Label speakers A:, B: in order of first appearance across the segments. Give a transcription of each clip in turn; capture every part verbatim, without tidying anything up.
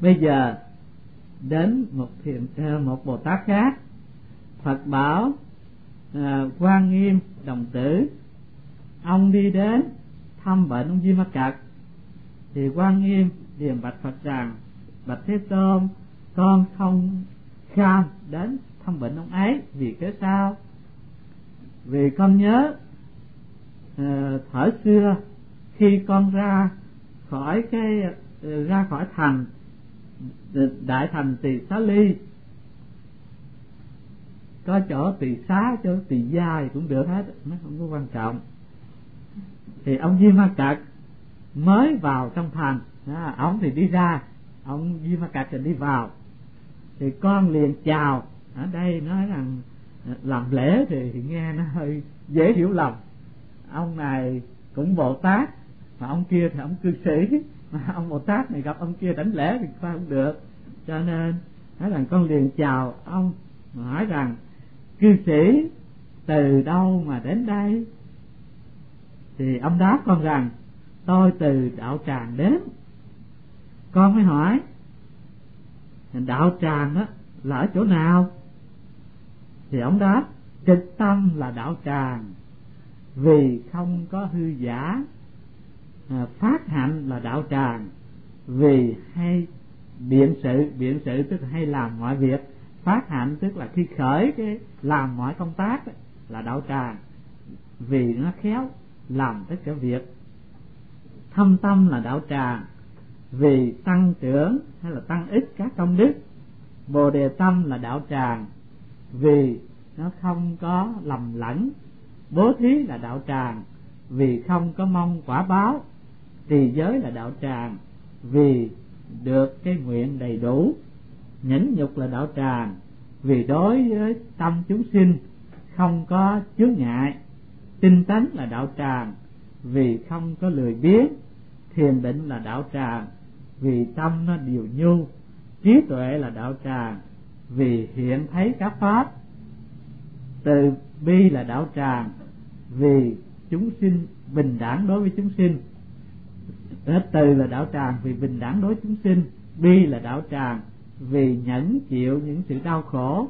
A: Bây giờ đến một thiền một Bồ Tát khác. Phật bảo à, Quan Nghiêm đồng tử, ông đi đến thăm bệnh ông Di Ma Cật. Thì Quan Nghiêm điềm bạch Phật rằng: bạch Thế Tôn, con không kham đến thăm bệnh ông ấy. Vì cái sao? Vì con nhớ à, thuở xưa khi con ra khỏi cái ra khỏi thành đại thành Tỳ Xá Ly, có chỗ tỳ xá, chỗ tỳ gia cũng được hết, nó không có quan trọng. Thì ông Di Ma Cật mới vào trong thành, đó, ông thì đi ra, ông Di Ma Cật thì đi vào. Thì con liền chào. Ở đây nói rằng làm lễ thì, thì nghe nó hơi dễ hiểu lầm. Ông này cũng Bồ Tát, mà ông kia thì ông cư sĩ, mà ông Bồ Tát này gặp ông kia đánh lễ thì phải không được. Cho nên nói rằng con liền chào ông, hỏi rằng: cư sĩ từ đâu mà đến đây? Thì ông đáp con rằng: tôi từ đạo tràng đến. Con mới hỏi: đạo tràng đó là ở chỗ nào? Thì ông đáp: trực tâm là đạo tràng, vì không có hư giả. À, phát hạnh là đạo tràng, vì hay biện sự. Biện sự tức là hay làm mọi việc. Phát hạnh tức là khi khởi cái làm mọi công tác ấy, là đạo tràng, vì nó khéo làm tất cả việc. Thâm tâm là đạo tràng, vì tăng trưởng hay là tăng ích các công đức. Bồ đề tâm là đạo tràng, vì nó không có lầm lẫn. Bố thí là đạo tràng, vì không có mong quả báo. Trì giới là đạo tràng, vì được cái nguyện đầy đủ. Nhẫn nhục là đạo tràng, vì đối với tâm chúng sinh không có chướng ngại. Tinh tấn là đạo tràng, vì không có lười biếng. Thiền định là đạo tràng, vì tâm nó điều nhu. Trí tuệ là đạo tràng, vì hiện thấy các pháp. Từ bi là đạo tràng, vì chúng sinh bình đẳng đối với chúng sinh. Từ là đạo tràng, vì bình đẳng đối với chúng sinh. Bi là đạo tràng, vì nhẫn chịu những sự đau khổ.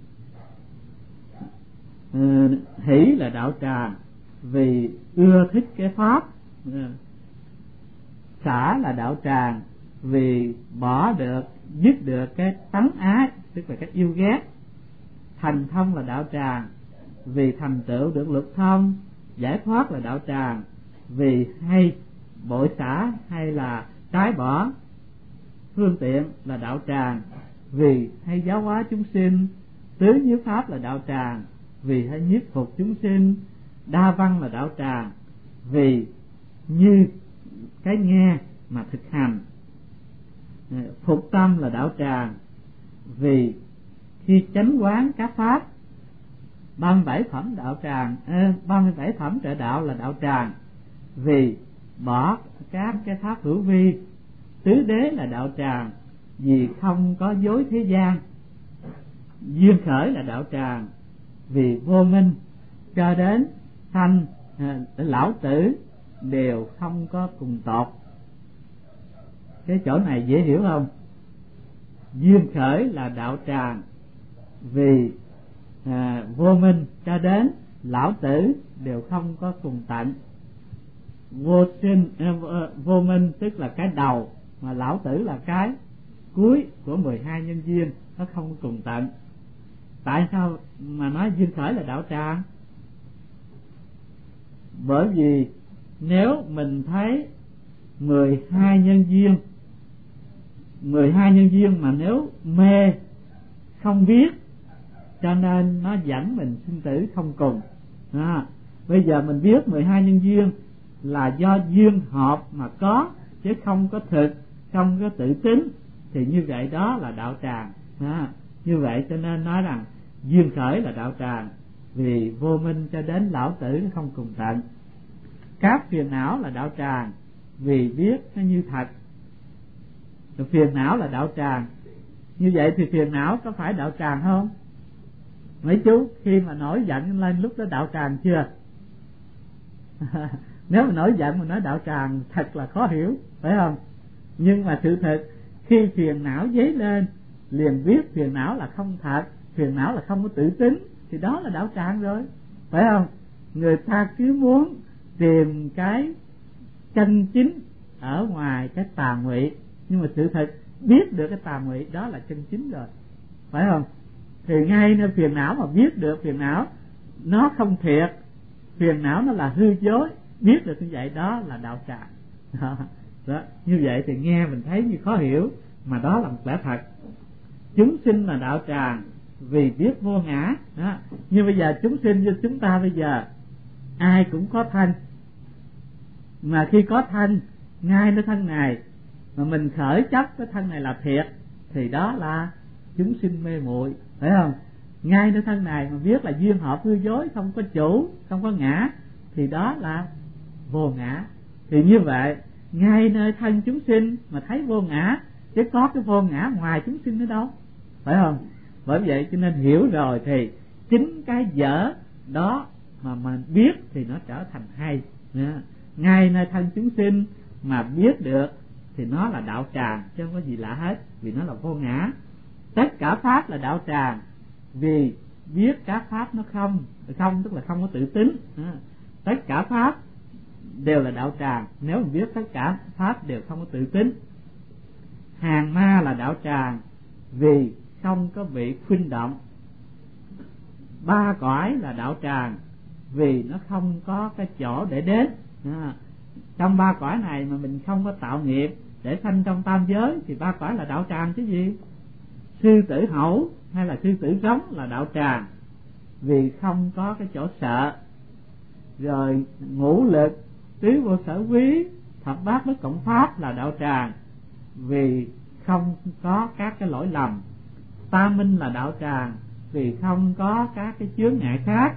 A: Ừ, hỷ là đạo tràng, vì ưa thích cái pháp. Ừ. Xả là đạo tràng, vì bỏ được, dứt được cái tánh ái, tức là cái yêu ghét. Thành thông là đạo tràng, vì thành tựu được luật thông. Giải thoát là đạo tràng, vì hay bội xả hay là trái bỏ. Phương tiện là đạo tràng, vì hay giáo hóa chúng sinh. Tứ nhiếp pháp là đạo tràng, vì hay nhiếp phục chúng sinh. Đa văn là đạo tràng, vì như cái nghe mà thực hành. Phục tâm là đạo tràng, vì khi chánh quán các pháp. ba mươi bảy phẩm đạo tràng, ba mươi bảy phẩm trợ đạo là đạo tràng, vì bỏ các cái pháp hữu vi. Tứ đế là đạo tràng, vì không có dối thế gian. Duyên khởi là đạo tràng, vì vô minh cho đến sanh à, lão tử đều không có cùng tột. Cái chỗ này dễ hiểu không? Duyên khởi là đạo tràng, vì à, vô minh cho đến lão tử đều không có cùng tận. Vô sinh à, vô minh tức là cái đầu, mà lão tử là cái cuối của mười hai nhân duyên, nó không cùng tận. Tại sao mà nói duyên khởi là đạo tràng? Bởi vì nếu mình thấy mười hai nhân duyên, mười hai nhân duyên mà nếu mê không biết, cho nên nó dẫn mình sinh tử không cùng. À, bây giờ mình biết mười hai nhân duyên là do duyên hợp mà có, chứ không có thực, không có tự tính, thì như vậy đó là đạo tràng. À, như vậy cho nên nói rằng duyên khởi là đạo tràng, vì vô minh cho đến lão tử không cùng tận. Các phiền não là đạo tràng, vì biết nó như thật. Rồi phiền não là đạo tràng. Như vậy thì phiền não có phải đạo tràng không? Mấy chú khi mà nổi giận lên lúc đó đạo tràng chưa? Nếu mà nổi giận mà nói đạo tràng thật là khó hiểu, phải không? Nhưng mà sự thật khi phiền não dấy lên liền biết phiền não là không thật, phiền não là không có tự tính, thì đó là đạo tràng rồi, phải không? Người ta cứ muốn tìm cái chân chính ở ngoài cái tà ngụy, nhưng mà sự thật biết được cái tà ngụy đó là chân chính rồi, phải không? Thì ngay nơi phiền não mà biết được phiền não nó không thiệt, phiền não nó là hư dối, biết được như vậy đó là đạo tràng. Đó. Đó, như vậy thì nghe mình thấy như khó hiểu, mà đó là một lẽ thật. Chúng sinh là đạo tràng vì biết vô ngã. Đó. Nhưng bây giờ chúng sinh như chúng ta bây giờ ai cũng có thân, mà khi có thân ngay nơi thân này mà mình khởi chấp cái thân này là thiệt, thì đó là chúng sinh mê muội, phải không? Ngay nơi thân này mà biết là duyên hợp hư dối, không có chủ, không có ngã, thì đó là vô ngã. Thì như vậy ngay nơi thân chúng sinh mà thấy vô ngã, chứ có cái vô ngã ngoài chúng sinh ở đâu, phải không? Bởi vậy cho nên hiểu rồi thì chính cái dở đó mà mình biết thì nó trở thành hay. Ngay nơi thân chúng sinh mà biết được thì nó là đạo tràng, chứ không có gì lạ hết, vì nó là vô ngã. Tất cả pháp là đạo tràng vì biết các pháp nó không, không tức là không có tự tính. Tất cả pháp đều là đạo tràng nếu mình biết tất cả pháp đều không có tự tính. Hàng ma là đạo tràng vì không có bị khuynh động. Ba cõi là đạo tràng vì nó không có cái chỗ để đến. À, trong ba cõi này mà mình không có tạo nghiệp để sanh trong tam giới thì ba cõi là đạo tràng chứ gì. Sư tử hẩu hay là sư tử rống là đạo tràng vì không có cái chỗ sợ. Rồi ngũ lực, tứ vô sở quý, thập bát bất cộng pháp là đạo tràng vì không có các cái lỗi lầm. Tam minh là đạo tràng vì không có các cái chướng ngại khác.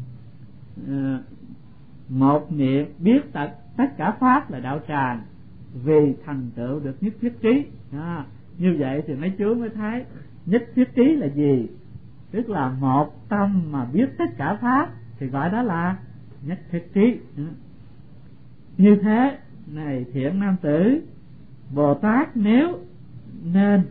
A: À, một niệm biết tất tất cả pháp là đạo tràng vì thành tựu được nhất thiết trí. À, như vậy thì mấy chú mới thấy nhất thiết trí là gì, tức là một tâm mà biết tất cả pháp thì gọi đó là nhất thiết trí. À, như thế này thiện nam tử, Bồ Tát nếu nên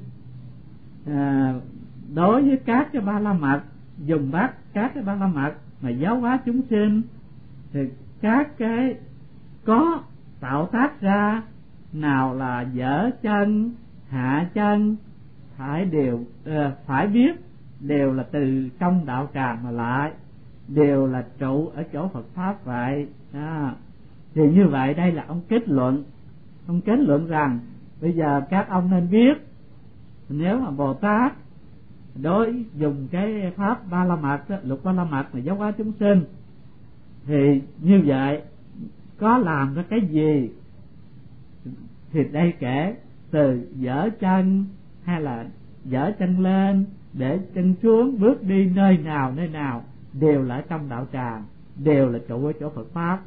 A: à, đối với các cái ba la mật, dùng bắt các cái ba la mật mà giáo hóa chúng sinh, thì các cái có tạo tác ra nào là dở chân, hạ chân, phải đều uh, phải biết đều là từ trong đạo tràng mà lại, đều là trụ ở chỗ Phật pháp vậy. À, thì như vậy đây là ông kết luận, ông kết luận rằng bây giờ các ông nên biết, nếu mà Bồ Tát đối dùng cái pháp ba la mật, lục ba la mật mà giáo hóa chúng sinh, thì như vậy có làm ra cái gì? Thì đây kể từ dở chân hay là dở chân lên, để chân xuống, bước đi nơi nào nơi nào đều là trong đạo tràng, đều là trụ ở chỗ Phật pháp.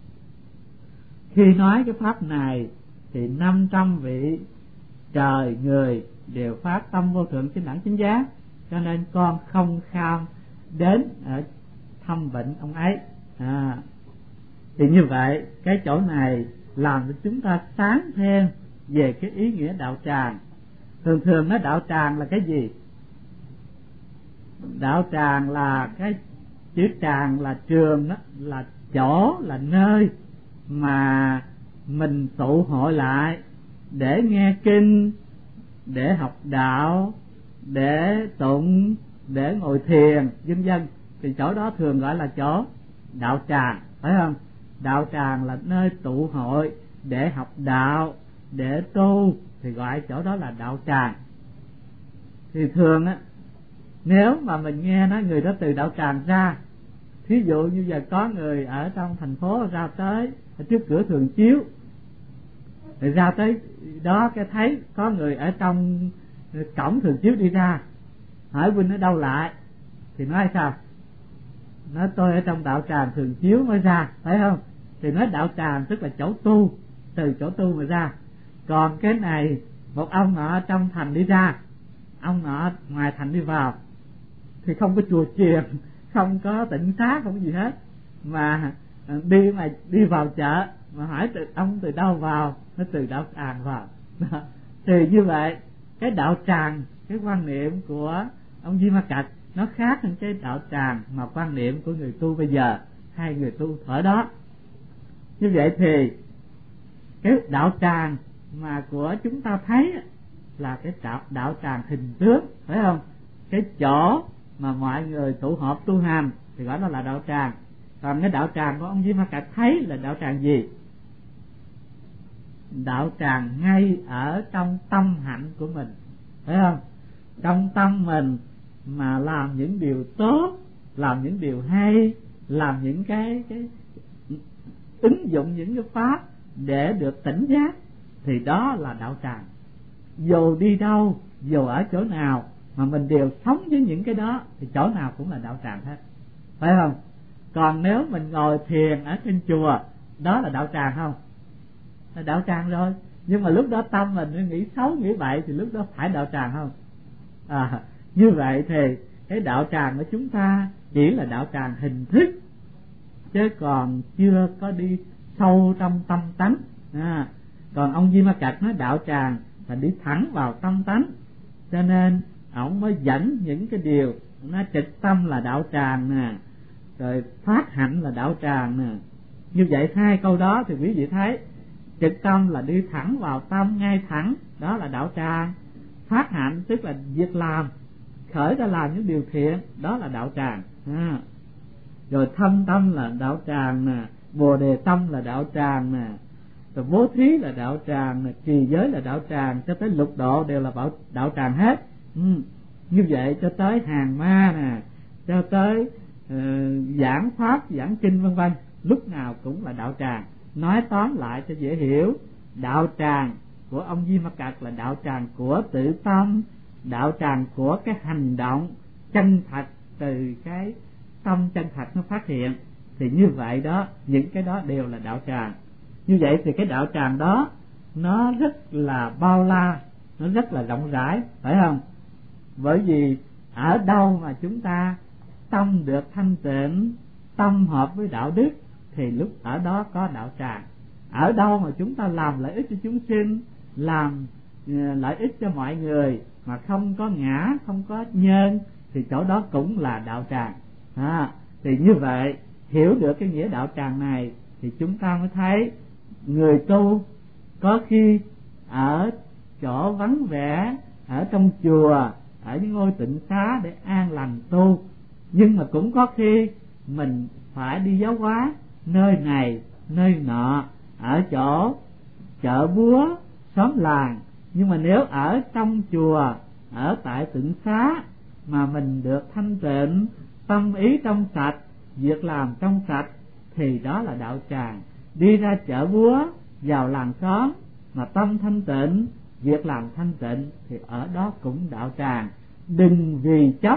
A: Khi nói cái pháp này thì năm trăm vị trời người đều phát tâm vô thượng chánh đẳng chánh giác, cho nên con không kham đến ở thăm bệnh ông ấy. À, thì như vậy cái chỗ này làm cho chúng ta sáng thêm về cái ý nghĩa đạo tràng. Thường thường nói đạo tràng là cái gì? Đạo tràng là cái chữ tràng là trường, đó là chỗ, là nơi mà mình tụ hội lại để nghe kinh, để học đạo, để tụng, để ngồi thiền, vân vân. Thì chỗ đó thường gọi là chỗ đạo tràng, phải không? Đạo tràng là nơi tụ hội để học đạo, để tu, thì gọi chỗ đó là đạo tràng. Thì thường á, nếu mà mình nghe nói người đó từ đạo tràng ra, thí dụ như giờ có người ở trong thành phố ra tới ở trước cửa Thường Chiếu, thì ra tới đó cái thấy có người ở trong cổng Thường Chiếu đi ra, hỏi huynh ở đâu lại, thì nói sao? Nói tôi ở trong đạo tràng Thường Chiếu mới ra, phải không? Thì nói đạo tràng tức là chỗ tu, từ chỗ tu mà ra. Còn cái này một ông nọ trong thành đi ra, ông nọ ngoài thành đi vào, thì không có chùa chiền, không có tịnh xá, không có gì hết, mà đi mà đi vào chợ mà hỏi từ ông từ đâu vào, nó từ đạo tràng vào. Thì như vậy cái đạo tràng, cái quan niệm của ông Di Ma Cật nó khác hơn cái đạo tràng mà quan niệm của người tu bây giờ, hai người tu ở đó. Như vậy thì cái đạo tràng mà của chúng ta thấy là cái đạo, đạo tràng hình tướng, phải không? Cái chỗ mà mọi người tụ họp tu hành thì gọi đó là đạo tràng. Còn cái đạo tràng của ông Di Ma Cật thấy là đạo tràng gì? Đạo tràng ngay ở trong tâm hạnh của mình, phải không? Trong tâm mình mà làm những điều tốt, làm những điều hay, làm những cái cái ứng dụng những cái pháp để được tỉnh giác, thì đó là đạo tràng. Dù đi đâu, dù ở chỗ nào mà mình đều sống với những cái đó thì chỗ nào cũng là đạo tràng hết, phải không? Còn nếu mình ngồi thiền ở trên chùa, đó là đạo tràng không? Là đạo tràng rồi. Nhưng mà lúc đó tâm mình nghĩ xấu nghĩ bậy thì lúc đó phải đạo tràng không? À, như vậy thì cái đạo tràng của chúng ta chỉ là đạo tràng hình thức, chứ còn chưa có đi sâu trong tâm tánh. À, còn ông Di Ma Cật nói đạo tràng là đi thẳng vào tâm tánh, cho nên ông mới dẫn những cái điều nó trực tâm là đạo tràng nè, rồi phát hạnh là đạo tràng nè. Như vậy hai câu đó thì quý vị thấy trực tâm là đi thẳng vào tâm ngay thẳng, đó là đạo tràng. Phát hạnh tức là việc làm, khởi ra làm những điều thiện, đó là đạo tràng. À, rồi thâm tâm là đạo tràng nè, bồ đề tâm là đạo tràng nè, rồi bố thí là đạo tràng nè, trì giới là đạo tràng, cho tới lục độ đều là đạo, đạo tràng hết. Ừ. Như vậy cho tới hàng ma nè, cho tới uh, giảng pháp, giảng kinh vân vân, lúc nào cũng là đạo tràng. Nói tóm lại cho dễ hiểu, đạo tràng của ông Di Ma Cật là đạo tràng của tự tâm, đạo tràng của cái hành động chân thật từ cái tâm chân thật nó phát hiện. Thì như vậy đó, những cái đó đều là đạo tràng. Như vậy thì cái đạo tràng đó nó rất là bao la, nó rất là rộng rãi, phải không? Bởi vì ở đâu mà chúng ta tâm được thanh tịnh, tâm hợp với đạo đức, thì lúc ở đó có đạo tràng. Ở đâu mà chúng ta làm lợi ích cho chúng sinh, làm lợi ích cho mọi người mà không có ngã, không có nhân, thì chỗ đó cũng là đạo tràng. À, thì như vậy hiểu được cái nghĩa đạo tràng này thì chúng ta mới thấy người tu có khi ở chỗ vắng vẻ, ở trong chùa, ở những ngôi tịnh xá để an lành tu, nhưng mà cũng có khi mình phải đi giáo hóa nơi này nơi nọ, ở chỗ chợ búa xóm làng. Nhưng mà nếu ở trong chùa, ở tại tịnh xá mà mình được thanh tịnh, tâm ý trong sạch, việc làm trong sạch, thì đó là đạo tràng. Đi ra chợ búa, vào làng xóm mà tâm thanh tịnh, việc làm thanh tịnh, thì ở đó cũng đạo tràng. Đừng vì chấp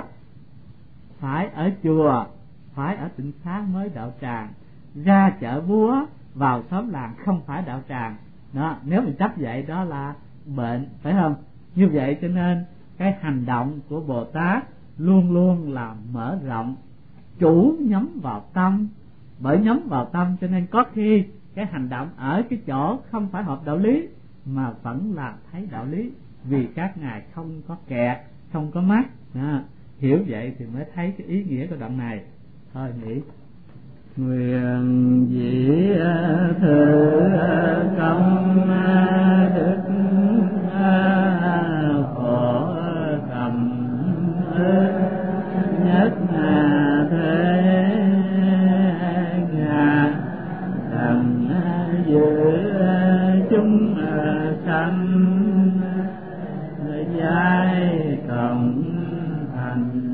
A: phải ở chùa, phải ở tịnh xá mới đạo tràng, ra chợ búa, vào xóm làng không phải đạo tràng. Đó, nếu mình chấp vậy đó là bệnh, phải không? Như vậy cho nên cái hành động của Bồ Tát luôn luôn là mở rộng, chủ nhắm vào tâm. Bởi nhắm vào tâm cho nên có khi cái hành động ở cái chỗ không phải hợp đạo lý mà vẫn là thấy đạo lý, vì các ngài không có kẹt, không có mắc. À, hiểu vậy thì mới thấy cái ý nghĩa của đoạn này. Thôi nghĩ nguyện dĩ thử công đức khổ cầm nhất thế ngà đặng giữ chúng sanh giai cộng thành